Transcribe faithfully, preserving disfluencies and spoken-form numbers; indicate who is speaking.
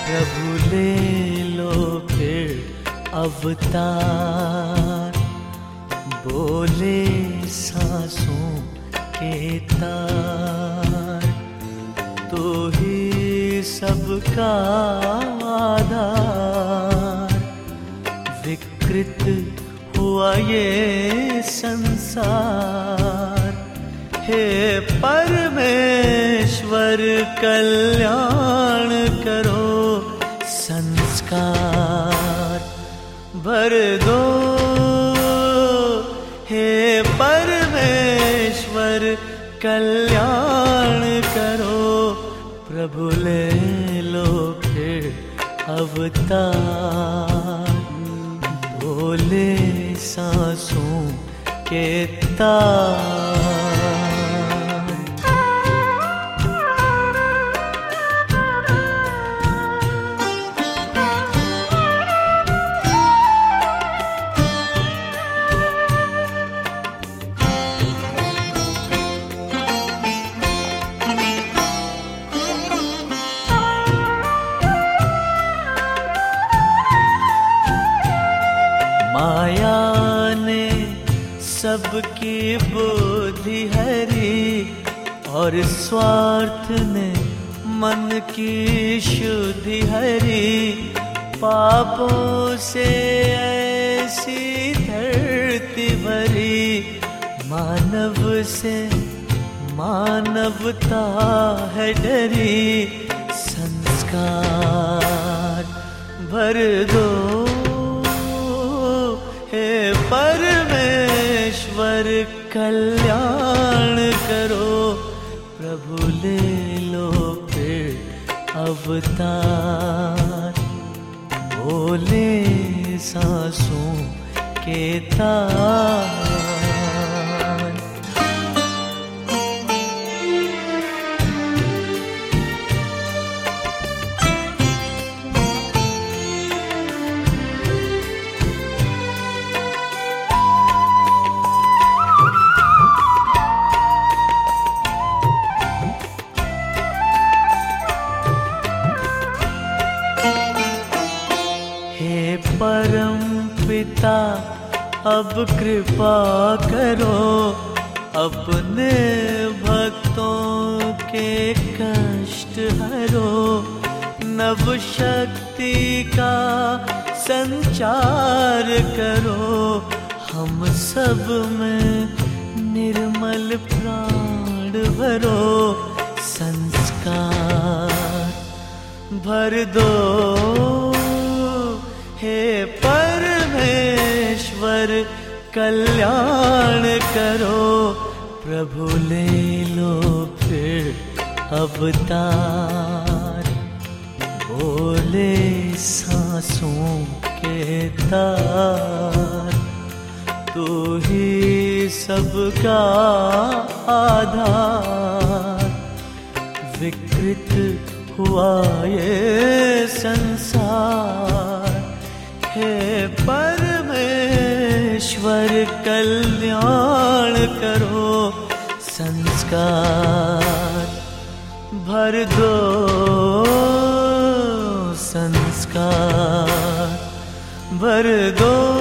Speaker 1: प्रभु ले लो फिर अवतार, बोले सांसों के तार, तू ही सबका आधार। विकृत हुआ ये संसार, हे परमेश्वर कल्याण करो संस्कार भर दो। हे परमेश्वर कल्याण करो, प्रभु ले लो फिर अवतार, बोले सांसों के तार। माया ने सबकी बुद्धि हरी, और स्वार्थ ने मन की शुद्धि हरी। पापों से ऐसी धरती भरी, मानव से मानवता है डरी। संस्कार भर दो, हे परमेश्वर कल्याण करो, प्रभु ले लो फिर अवतार, बोले सांसों के तार। परम पिता अब कृपा करो, अपने भक्तों के कष्ट हरो। नव शक्ति का संचार करो, हम सब में निर्मल प्राण भरो। संस्कार भर दो, हे परमेश्वर कल्याण करो, प्रभु ले लो फिर अवतार, बोले सांसों के तार। तू ही सबका आधार, विकृत हुआ ये संसार। हे परमेश्वर कल्याण करो, संस्कार भर दो। संस्कार भर दो।